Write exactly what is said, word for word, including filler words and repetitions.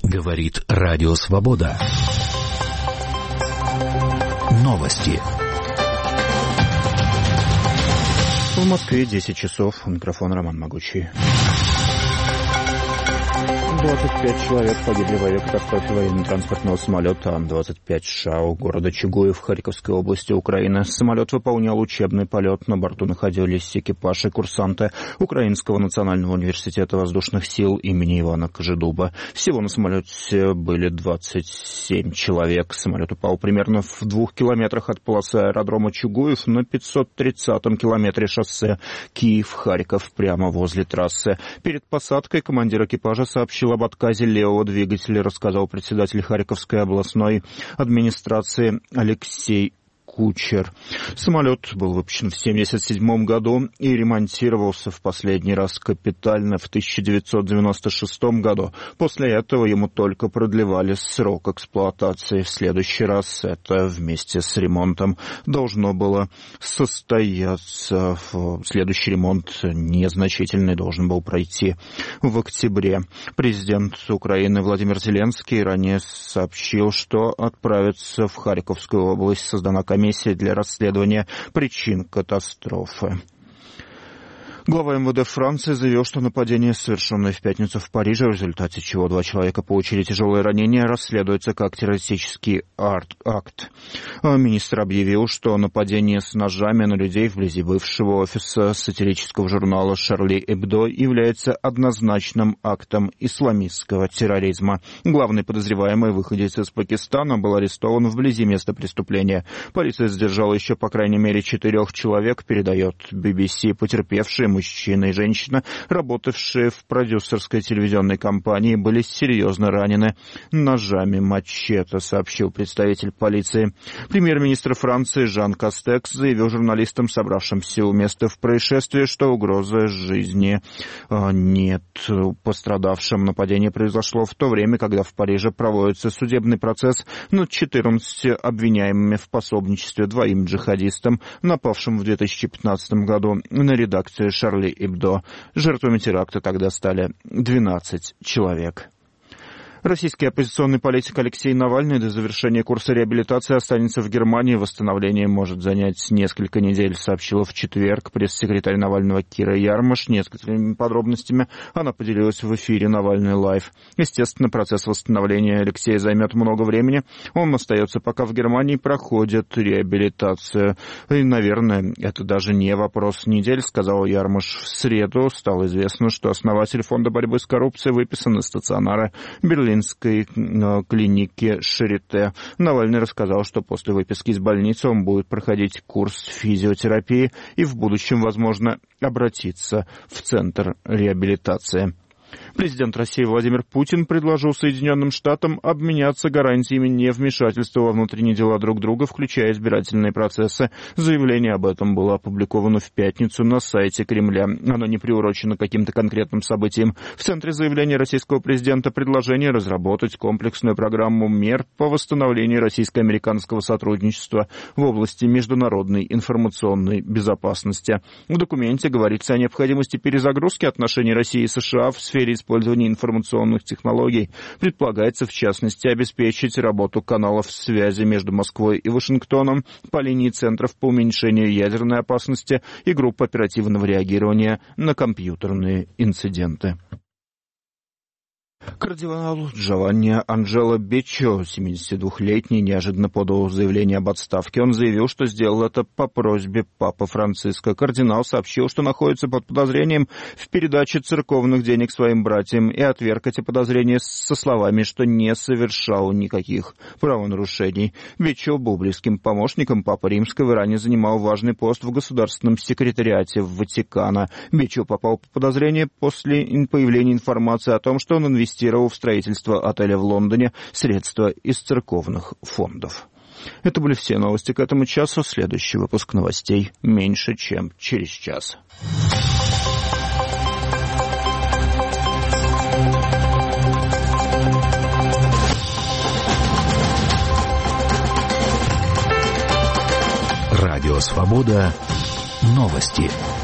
Говорит Радио Свобода. Новости. В Москве десять часов. У микрофона Роман Могучий. двадцать пять человек погибли в авиакатастрофе военно-транспортного самолета Ан двадцать пять ШАУ города Чугуев Харьковской области Украины. Самолет выполнял учебный полет. На борту находились экипаж и курсанты Украинского национального университета воздушных сил имени Ивана Кожедуба. Всего на самолете были двадцать семь человек. Самолет упал примерно в двух километрах от полосы аэродрома Чугуев на пятьсот тридцатом километре шоссе Киев-Харьков прямо возле трассы. Перед посадкой командир экипажа сообщил об отказе левого двигателя, рассказал председатель Харьковской областной администрации Алексей Кучер. Самолет был выпущен в семьдесят седьмом году и ремонтировался в последний раз капитально в тысяча девятьсот девяносто шестом году. После этого ему только продлевали срок эксплуатации. В следующий раз это вместе с ремонтом должно было состояться. Следующий ремонт незначительный должен был пройти в октябре. Президент Украины Владимир Зеленский ранее сообщил, что отправится в Харьковскую область. Создана комиссия для расследования причин катастрофы. Глава эм вэ дэ Франции заявил, что нападение, совершенное в пятницу в Париже, в результате чего два человека получили тяжелые ранения, расследуется как террористический акт. Министр объявил, что нападение с ножами на людей вблизи бывшего офиса сатирического журнала «Шарли Эбдо» является однозначным актом исламистского терроризма. Главный подозреваемый, выходец из Пакистана, был арестован вблизи места преступления. Полиция задержала еще по крайней мере четырех человек, передает би би си. Потерпевшие, мужчина и женщина, работавшие в продюсерской телевизионной компании, были серьезно ранены ножами мачете, сообщил представитель полиции. Премьер-министр Франции Жан Кастекс заявил журналистам, собравшимся у места в происшествии, что угрозы жизни нет. Пострадавшим нападение произошло в то время, когда в Париже проводится судебный процесс над четырнадцатью обвиняемыми в пособничестве двоим джихадистам, напавшим в две тысячи пятнадцатом году на редакцию «Шарли Эбдо». Жертвами теракта тогда стали двенадцать человек. Российский оппозиционный политик Алексей Навальный до завершения курса реабилитации останется в Германии. Восстановление может занять несколько недель, сообщила в четверг пресс-секретарь Навального Кира Ярмаш. Несколькими подробностями она поделилась в эфире «Навальный лайв». Естественно, процесс восстановления Алексея займет много времени. Он остается пока в Германии, проходит реабилитацию. И, наверное, это даже не вопрос недель, сказал Ярмаш. В среду стало известно, что основатель фонда борьбы с коррупцией выписан из стационара Берлинской клиники Шарите. Навальный рассказал, что после выписки из больницы он будет проходить курс физиотерапии и в будущем, возможно, обратиться в центр реабилитации. Президент России Владимир Путин предложил Соединенным Штатам обменяться гарантиями невмешательства во внутренние дела друг друга, включая избирательные процессы. Заявление об этом было опубликовано в пятницу на сайте Кремля. Оно не приурочено к каким-то конкретным событиям. В центре заявления российского президента предложение разработать комплексную программу мер по восстановлению российско-американского сотрудничества в области международной информационной безопасности. В документе говорится о необходимости перезагрузки отношений России и США в сфере использования информационных технологий. Предполагается, в частности, обеспечить работу каналов связи между Москвой и Вашингтоном по линии центров по уменьшению ядерной опасности и групп оперативного реагирования на компьютерные инциденты. Кардинал Джованни Анджело Беччо, семидесятидвухлетний, неожиданно подал заявление об отставке. Он заявил, что сделал это по просьбе Папы Франциска. Кардинал сообщил, что находится под подозрением в передаче церковных денег своим братьям, и отверг эти подозрения со словами, что не совершал никаких правонарушений. Беччо был близким помощником Папы Римского и ранее занимал важный пост в государственном секретариате Ватикана. Беччо попал под подозрение после появления информации о том, что он инвестировал в строительство отеля в Лондоне средства из церковных фондов. Это были все новости к этому часу. Следующий выпуск новостей меньше, чем через час. Радио Свобода. Новости.